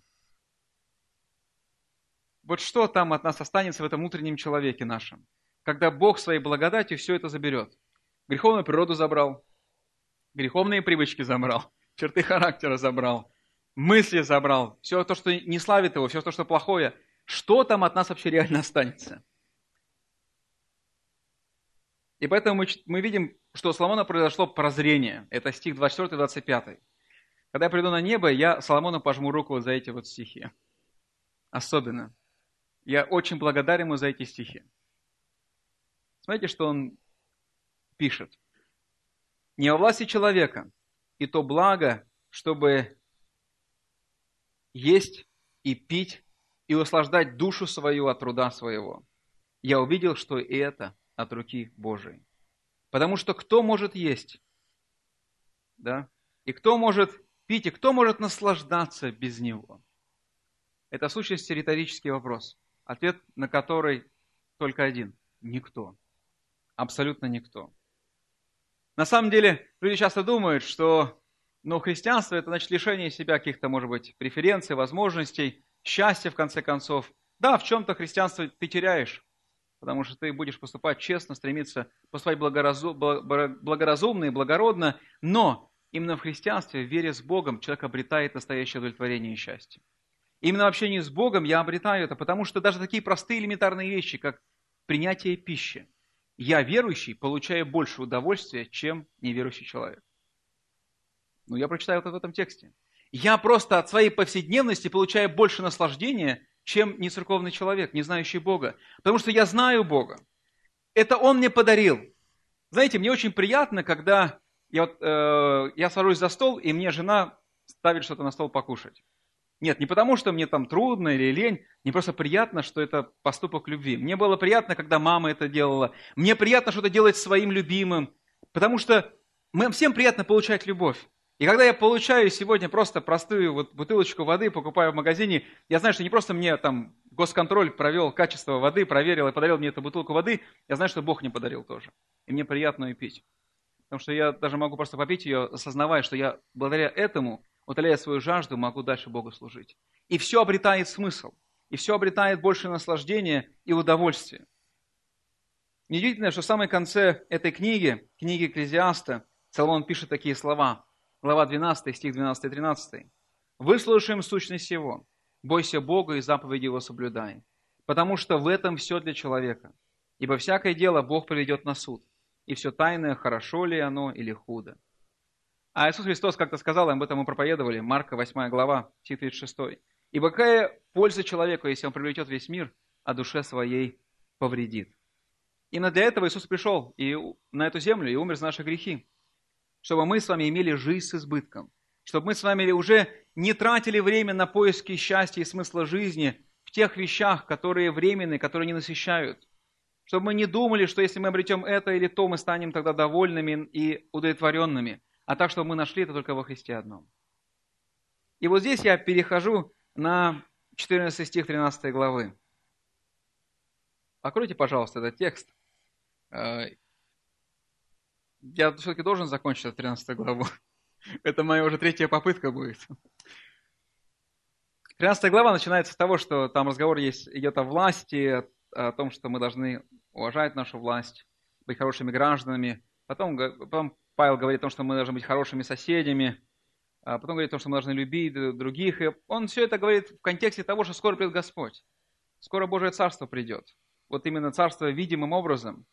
Вот что там от нас останется в этом внутреннем человеке нашем, когда Бог своей благодатью все это заберет. Греховную природу забрал, греховные привычки забрал, черты характера забрал, мысли забрал, все то, что не славит его, все то, что плохое. Что там от нас вообще реально останется? И поэтому мы видим, что у Соломона произошло прозрение. Это стих 24-25. Когда я приду на небо, я Соломону пожму руку вот за эти вот стихи. Особенно. Я очень благодарен ему за эти стихи. Смотрите, что он пишет. «Не во власти человека, и то благо, чтобы есть и пить, и услаждать душу свою от труда своего. Я увидел, что и это от руки Божией. Потому что кто может есть, да? И кто может пить, и кто может наслаждаться без него?» Это в сущности риторический вопрос, ответ на который только один. Никто. Абсолютно никто. На самом деле, люди часто думают, что христианство – это значит лишение себя каких-то, может быть, преференций, возможностей, счастья, в конце концов. Да, в чем-то христианство ты теряешь, потому что ты будешь поступать честно, стремиться поступать благоразумно и благородно, но именно в христианстве, в вере с Богом, человек обретает настоящее удовлетворение и счастье. Именно в общении с Богом я обретаю это, потому что даже такие простые элементарные вещи, как принятие пищи, я, верующий, получаю больше удовольствия, чем неверующий человек. Я прочитаю вот в этом тексте. Я просто от своей повседневности получаю больше наслаждения, чем нецерковный человек, не знающий Бога. Потому что я знаю Бога. Это Он мне подарил. Знаете, мне очень приятно, когда я сажусь за стол, и мне жена ставит что-то на стол покушать. Нет, не потому, что мне там трудно или лень, мне просто приятно, что это поступок любви. Мне было приятно, когда мама это делала. Мне приятно что-то делать своим любимым, потому что всем приятно получать любовь. И когда я получаю сегодня просто простую бутылочку воды, покупаю в магазине, я знаю, что не просто мне там госконтроль провел качество воды, проверил и подарил мне эту бутылку воды, я знаю, что Бог мне подарил тоже. И мне приятно ее пить. Потому что я даже могу просто попить ее, осознавая, что я благодаря этому, утоляя свою жажду, могу дальше Богу служить. И все обретает смысл. И все обретает больше наслаждения и удовольствия. Неудивительно, что в самом конце этой книги Экклезиаста, Соломон пишет такие слова. Глава 12, стих 12-13. «Выслушаем сущность его, бойся Бога и заповеди его соблюдай, потому что в этом все для человека. Ибо всякое дело Бог приведет на суд, и все тайное, хорошо ли оно или худо». А Иисус Христос как-то сказал, об этом мы проповедовали, Марка 8 глава, стих 36. «Ибо какая польза человеку, если он привлечет весь мир, а душе своей повредит?» Именно для этого Иисус пришел на эту землю и умер за наши грехи, чтобы мы с вами имели жизнь с избытком, чтобы мы с вами уже не тратили время на поиски счастья и смысла жизни в тех вещах, которые временные, которые не насыщают. Чтобы мы не думали, что если мы обретем это или то, мы станем тогда довольными и удовлетворенными, а так, чтобы мы нашли это только во Христе одном. И вот здесь я перехожу на 14 стих 13 главы. Откройте, пожалуйста, этот текст. Я все-таки должен закончить эту 13 главу. Это моя уже третья попытка будет. 13 глава начинается с того, что там разговор идет о власти, о том, что мы должны уважать нашу власть, быть хорошими гражданами. Потом Павел говорит о том, что мы должны быть хорошими соседями. Потом говорит о том, что мы должны любить других. И он все это говорит в контексте того, что скоро придет Господь. Скоро Божие Царство придет. Вот именно Царство видимым образом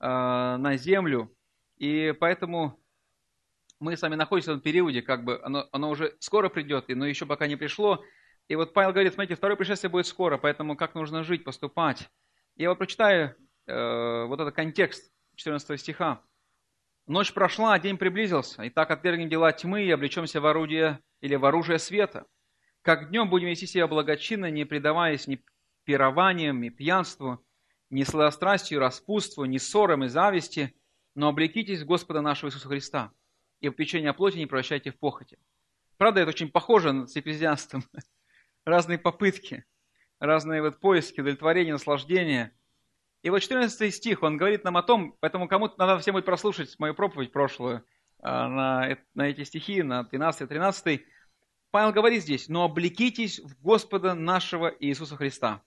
на землю. И поэтому мы с вами находимся в этом периоде, как бы оно уже скоро придет, но еще пока не пришло. И вот Павел говорит, смотрите, второе пришествие будет скоро, поэтому как нужно жить, поступать. Я вот прочитаю вот этот контекст 14 стиха. «Ночь прошла, а день приблизился, и так отвергнем дела тьмы и облечемся в орудие или в оружие света. Как днем будем вести себя благочинно, не предаваясь ни пированиям, ни пьянству, ни сладострастию, распутству, ни ссорам и зависти, но облекитесь в Господа нашего Иисуса Христа, и в печение плоти не превращайте в похоти». Правда, это очень похоже с экклезиастом. Разные попытки, разные вот поиски, удовлетворения, наслаждения. И вот 14 стих, он говорит нам о том, поэтому кому-то надо всем будет прослушать мою проповедь прошлую на эти стихи, на 12-13. Павел говорит здесь, «Но облекитесь в Господа нашего Иисуса Христа,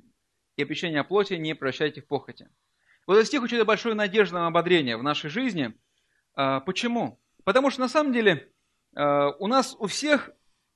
и печение плоти не превращайте в похоти». Вот этот стих учит большую надежду на ободрение в нашей жизни. Почему? Потому что на самом деле у нас у всех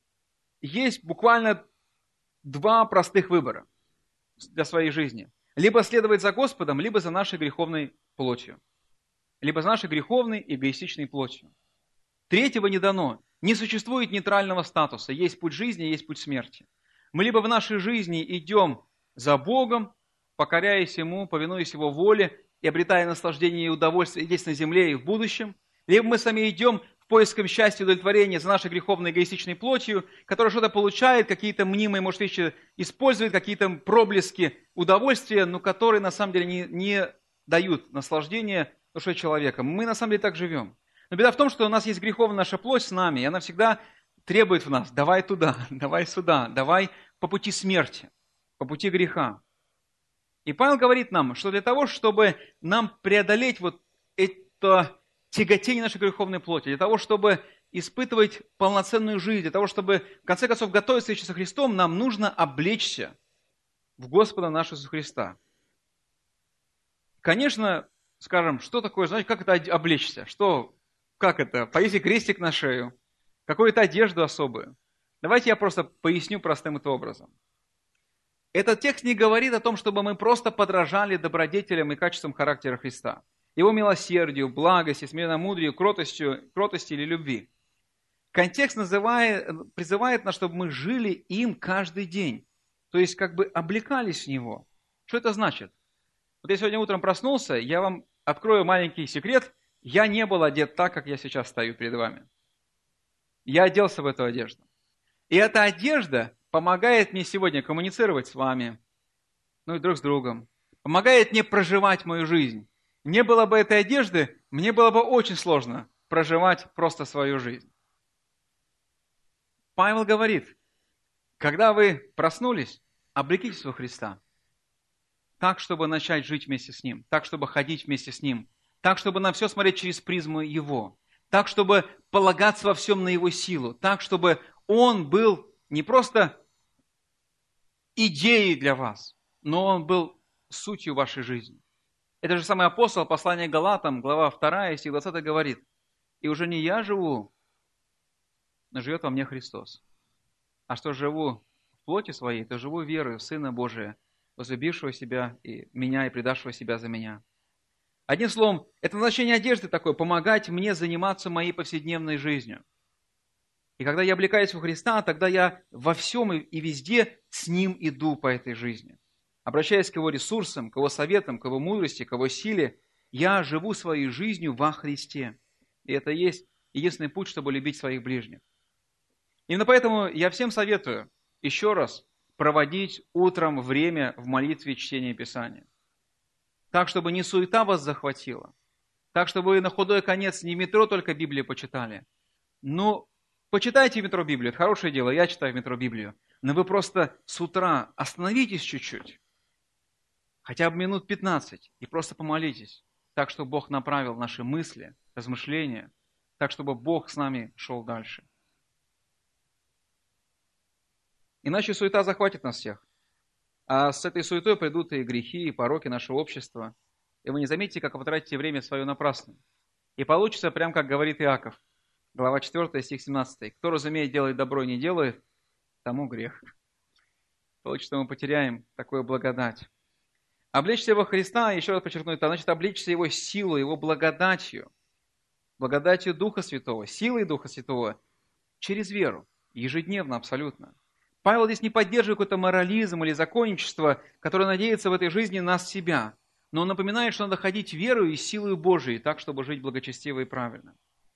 есть буквально два простых выбора для своей жизни. Либо следовать за Господом, либо за нашей греховной плотью. Либо за нашей греховной эгоистичной плотью. Третьего не дано. Не существует нейтрального статуса. Есть путь жизни, есть путь смерти. Мы либо в нашей жизни идем за Богом, покоряясь Ему, повинуясь Его воле и обретая наслаждение и удовольствие здесь на земле и в будущем, либо мы сами идем поиском счастья и удовлетворения за нашей греховной эгоистичной плотью, которая что-то получает, какие-то мнимые, может, вещи использует, какие-то проблески удовольствия, но которые на самом деле не дают наслаждения душе человека. Мы на самом деле так живем. Но беда в том, что у нас есть греховная наша плоть с нами, и она всегда требует в нас, давай туда, давай сюда, давай по пути смерти, по пути греха. И Павел говорит нам, что для того, чтобы нам преодолеть вот это тяготение нашей греховной плоти, для того, чтобы испытывать полноценную жизнь, для того, чтобы, в конце концов, готовиться встрече со Христом, нам нужно облечься в Господа нашего Иисуса Христа. Конечно, скажем, что такое, знаете, как это облечься? Как это? Повесить крестик на шею? Какую-то одежду особую? Давайте я просто поясню простым это образом. Этот текст не говорит о том, чтобы мы просто подражали добродетелям и качествам характера Христа. Его милосердию, благости, смиренномудрию, кротости или любви. Контекст призывает нас, чтобы мы жили им каждый день. То есть, как бы облекались в него. Что это значит? Вот я сегодня утром проснулся, я вам открою маленький секрет. Я не был одет так, как я сейчас стою перед вами. Я оделся в эту одежду. И эта одежда помогает мне сегодня коммуницировать с вами, ну и друг с другом. Помогает мне проживать мою жизнь. Не было бы этой одежды, мне было бы очень сложно проживать просто свою жизнь. Павел говорит, когда вы проснулись, облекитесь во Христа. Так, чтобы начать жить вместе с Ним. Так, чтобы ходить вместе с Ним. Так, чтобы на все смотреть через призму Его. Так, чтобы полагаться во всем на Его силу. Так, чтобы Он был не просто идеей для вас, но Он был сутью вашей жизни. Это же самый апостол, послание к Галатам, глава 2, стих 20 говорит, «И уже не я живу, но живет во мне Христос. А что живу в плоти своей, то живу верою в Сына Божия, возлюбившего себя и меня, и предавшего себя за меня». Одним словом, это назначение одежды такое, помогать мне заниматься моей повседневной жизнью. И когда я облекаюсь во Христа, тогда я во всем и везде с Ним иду по этой жизни. Обращаясь к Его ресурсам, к Его советам, к Его мудрости, к Его силе, я живу своей жизнью во Христе. И это есть единственный путь, чтобы любить своих ближних. Именно поэтому я всем советую еще раз проводить утром время в молитве и чтении Писания. так, чтобы не суета вас захватила, так, чтобы вы на худой конец не в метро только Библию почитали. Ну, почитайте в метро Библию, это хорошее дело, я читаю в метро Библию. Но вы просто с утра остановитесь чуть-чуть, хотя бы минут 15, и просто помолитесь, так, чтобы Бог направил наши мысли, размышления, так, чтобы Бог с нами шел дальше. Иначе суета захватит нас всех. А с этой суетой придут и грехи, и пороки нашего общества. И вы не заметите, как вы тратите время свое напрасно. И получится прям, как говорит Иаков, глава 4, стих 17. «Кто разумеет делать добро и не делает, тому грех». Получится, мы потеряем такую благодать. Облечься во Христа, еще раз подчеркну, это значит облечься Его силой, Его благодатью Духа Святого, силой Духа Святого, через веру, ежедневно абсолютно. Павел здесь не поддерживает какой-то морализм или законничество, которое надеется в этой жизни на себя, но он напоминает, что надо ходить верою и силой Божией, так, чтобы жить благочестиво и правильно.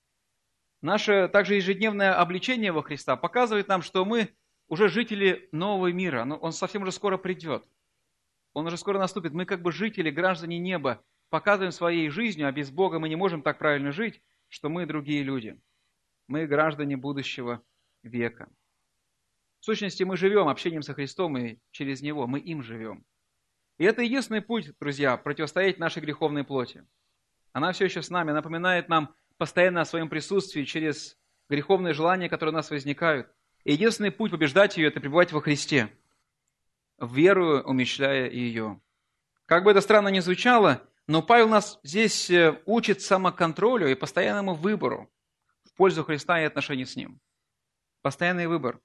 Наше также ежедневное обличение во Христа показывает нам, что мы уже жители нового мира, но он совсем уже скоро придет. Он уже скоро наступит. Мы как бы жители, граждане неба, показываем своей жизнью, а без Бога мы не можем так правильно жить, что мы другие люди. Мы граждане будущего века. В сущности, мы живем общением со Христом, и через Него мы им живем. И это единственный путь, друзья, противостоять нашей греховной плоти. Она все еще с нами, напоминает нам постоянно о своем присутствии через греховные желания, которые у нас возникают. И единственный путь побеждать ее – это пребывать во Христе, верую, умерщвляя ее. Как бы это странно ни звучало, но Павел нас здесь учит самоконтролю и постоянному выбору в пользу Христа и отношений с Ним. Постоянный выбор.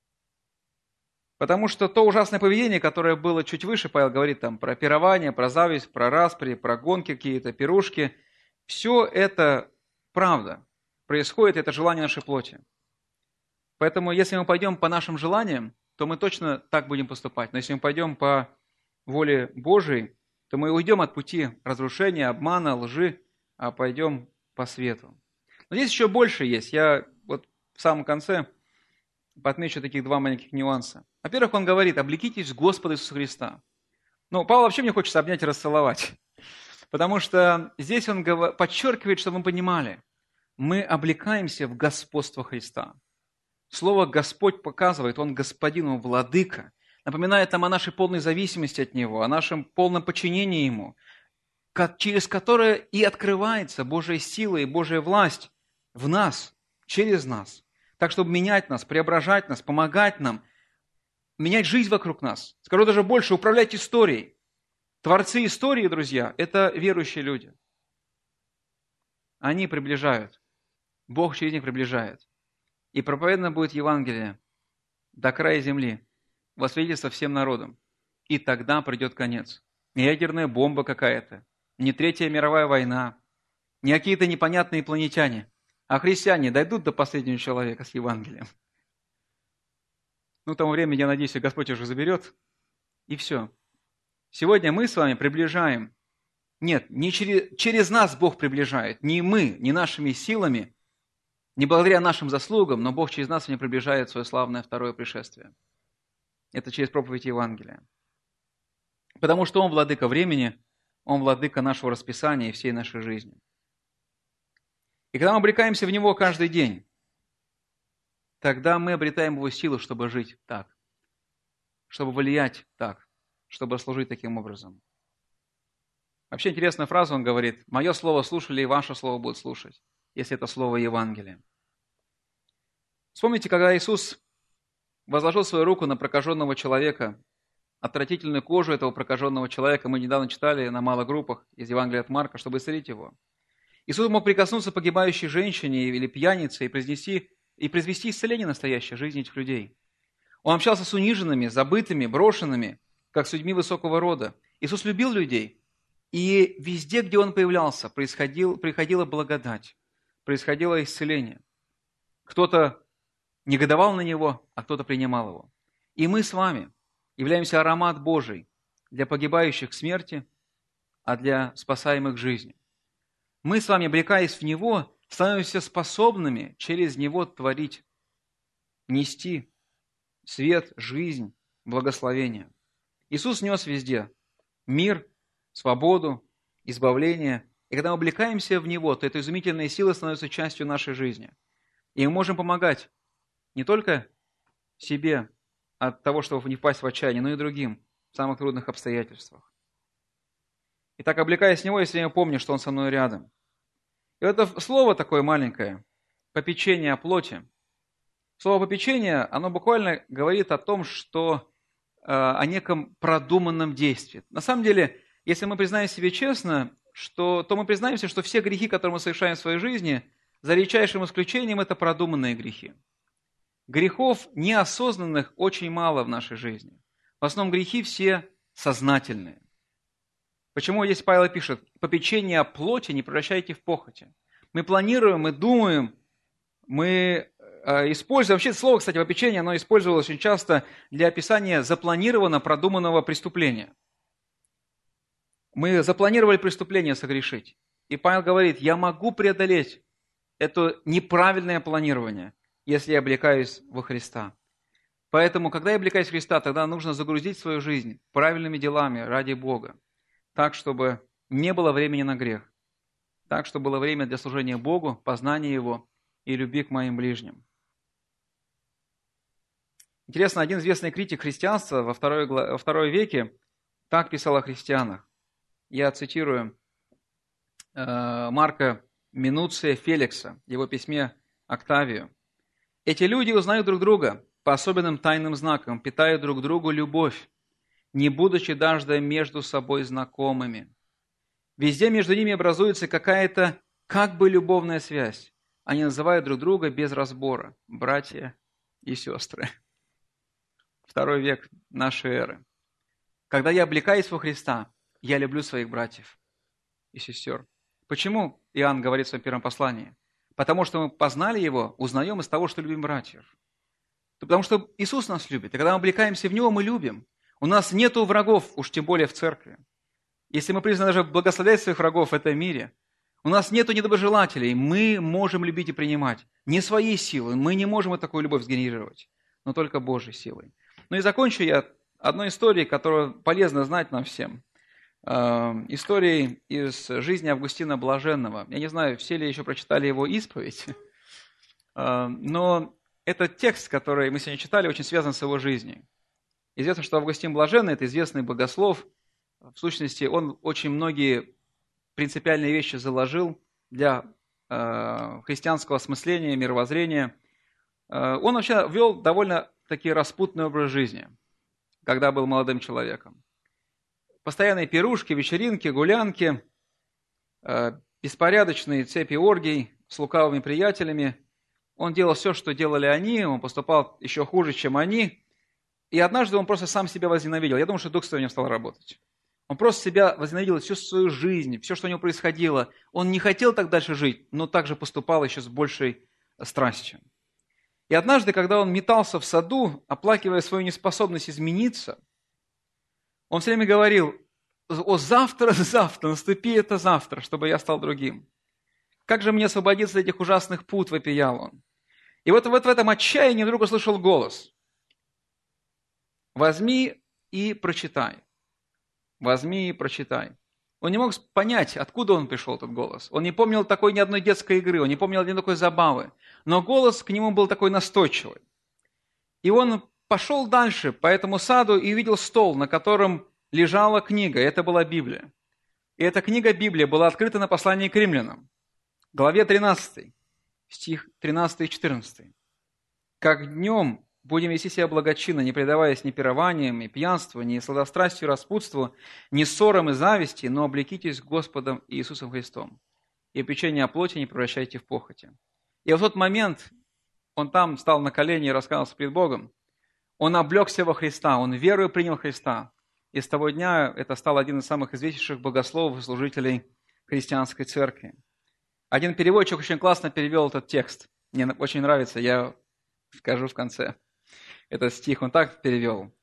Потому что то ужасное поведение, которое было чуть выше, Павел говорит там про пирование, про зависть, про распри, про гонки какие-то, пирушки, все это правда. Происходит это желание нашей плоти. Поэтому если мы пойдем по нашим желаниям, то мы точно так будем поступать. Но если мы пойдем по воле Божией, то мы уйдем от пути разрушения, обмана, лжи, а пойдем по свету. Но здесь еще больше есть. Я вот в самом конце подмечу таких два маленьких нюанса. Во-первых, он говорит: облекитесь в Господа Иисуса Христа. Ну, Павел вообще мне хочется обнять и расцеловать. Потому что здесь он подчеркивает, чтобы мы понимали, мы облекаемся в господство Христа. Слово «Господь» показывает, Он Господин, Он Владыка, напоминает нам о нашей полной зависимости от Него, о нашем полном подчинении Ему, через которое и открывается Божья сила и Божья власть в нас, через нас, так, чтобы менять нас, преображать нас, помогать нам, менять жизнь вокруг нас. Скажу даже больше, управлять историей. Творцы истории, друзья, это верующие люди. Они приближают. Бог через них приближает. И проповедано будет Евангелие до края земли, во свидетельство всем народам. И тогда придет конец. Не ядерная бомба какая-то, не Третья мировая война, не какие-то непонятные инопланетяне, а христиане дойдут до последнего человека с Евангелием. Ну, к тому времени, я надеюсь, Господь уже заберет, и все. Сегодня мы с вами приближаем. Нет, не через нас Бог приближает, не мы, не нашими силами, не благодаря нашим заслугам, но Бог через нас не приближает свое славное второе пришествие. Это через проповедь Евангелия. Потому что Он владыка времени, Он владыка нашего расписания и всей нашей жизни. И когда мы обрекаемся в Него каждый день, тогда мы обретаем Его силу, чтобы жить так, чтобы влиять так, чтобы служить таким образом. Вообще интересная фраза, он говорит: «Мое слово слушали, и ваше слово будут слушать», если это слово Евангелия. Вспомните, когда Иисус возложил свою руку на прокаженного человека, отвратительную кожу этого прокаженного человека, мы недавно читали на малых группах из Евангелия от Марка, чтобы исцелить его. Иисус мог прикоснуться к погибающей женщине или пьянице и произвести исцеление настоящей жизни этих людей. Он общался с униженными, забытыми, брошенными, как с людьми высокого рода. Иисус любил людей, и везде, где Он появлялся, приходила благодать, происходило исцеление. Кто-то негодовал на Него, а кто-то принимал Его. И мы с вами являемся аромат Божий для погибающих смерти, а для спасаемых жизни. Мы с вами, обрекаясь в Него, становимся способными через Него творить, нести свет, жизнь, благословение. Иисус нес везде мир, свободу, избавление. И когда мы облекаемся в Него, то эта изумительная сила становится частью нашей жизни. И мы можем помогать не только себе от того, чтобы не впасть в отчаяние, но и другим в самых трудных обстоятельствах. И так, облекаясь в Него, я все время помню, что Он со мной рядом. И это слово такое маленькое, попечение о плоти. Слово попечение, оно буквально говорит о том, что о неком продуманном действии. На самом деле, если мы признаем себе честно, то мы признаемся, что все грехи, которые мы совершаем в своей жизни, за редчайшим исключением, это продуманные грехи. Грехов неосознанных очень мало в нашей жизни. В основном грехи все сознательные. Почему здесь Павел пишет, попечение о плоти не превращайте в похоти. Мы планируем, мы думаем, мы используем, вообще слово, кстати, попечение, оно использовалось очень часто для описания запланированного, продуманного преступления. Мы запланировали преступление согрешить. И Павел говорит, я могу преодолеть это неправильное планирование, если я облекаюсь во Христа. Поэтому, когда я облекаюсь в Христа, тогда нужно загрузить свою жизнь правильными делами ради Бога, так, чтобы не было времени на грех, так, чтобы было время для служения Богу, познания Его и любви к моим ближним. Интересно, один известный критик христианства во второй веке так писал о христианах. Я цитирую Марка Минуция Феликса в его письме Октавию. «Эти люди узнают друг друга по особенным тайным знакам, питают друг другу любовь, не будучи даже между собой знакомыми. Везде между ними образуется какая-то как бы любовная связь. Они называют друг друга без разбора братья и сестры». 2 век нашей эры. Когда я облекаюсь во Христа, я люблю своих братьев и сестер. Почему Иоанн говорит в своем первом послании? Потому что мы познали Его, узнаем из того, что любим братьев. Потому что Иисус нас любит. И когда мы облекаемся в Него, мы любим. У нас нету врагов, уж тем более в церкви. Если мы призваны даже благословлять своих врагов в этом мире, у нас нету недоброжелателей. Мы можем любить и принимать. Не своей силой. Мы не можем такую любовь сгенерировать, но только Божьей силой. Ну и закончу я одной историей, которую полезно знать нам всем. Историей из жизни Августина Блаженного. Я не знаю, все ли еще прочитали его исповедь, но этот текст, который мы сегодня читали, очень связан с его жизнью. Известно, что Августин Блаженный – это известный богослов. В сущности, он очень многие принципиальные вещи заложил для христианского осмысления, мировоззрения. Он вообще вел довольно-таки распутный образ жизни, когда был молодым человеком. Постоянные пирушки, вечеринки, гулянки, беспорядочные цепи оргий с лукавыми приятелями. Он делал все, что делали они, он поступал еще хуже, чем они. И однажды он просто сам себя возненавидел. Я думаю, что Дух Святой в нем стал работать. Он просто себя возненавидел всю свою жизнь, все, что у него происходило. Он не хотел так дальше жить, но также поступал еще с большей страстью. И однажды, когда он метался в саду, оплакивая свою неспособность измениться, он все время говорил: «О, завтра, наступи это завтра, чтобы я стал другим. Как же мне освободиться от этих ужасных пут», — вопиял он. И вот в этом отчаянии вдруг услышал голос: «Возьми и прочитай». «Возьми и прочитай». Он не мог понять, откуда он пришел, этот голос. Он не помнил такой ни одной детской игры, он не помнил ни такой забавы. Но голос к нему был такой настойчивый. И он пошел дальше по этому саду и увидел стол, на котором лежала книга, и это была Библия. И эта книга Библия была открыта на послании к римлянам, главе 13, стих 13 и 14. «Как днем будем вести себя благочинно, не предаваясь ни пированиям, ни пьянству, ни сладострастию, распутству, ни ссорам и зависти, но облекитесь Господом Иисусом Христом. И печение о плоти не превращайте в похоти». И в тот момент он там встал на колени и раскаялся перед Богом. Он облегся во Христа, он верою принял Христа. И с того дня это стал один из самых известнейших богословов и служителей христианской церкви. Один переводчик очень классно перевел этот текст. Мне очень нравится, я скажу в конце. Этот стих он так перевел.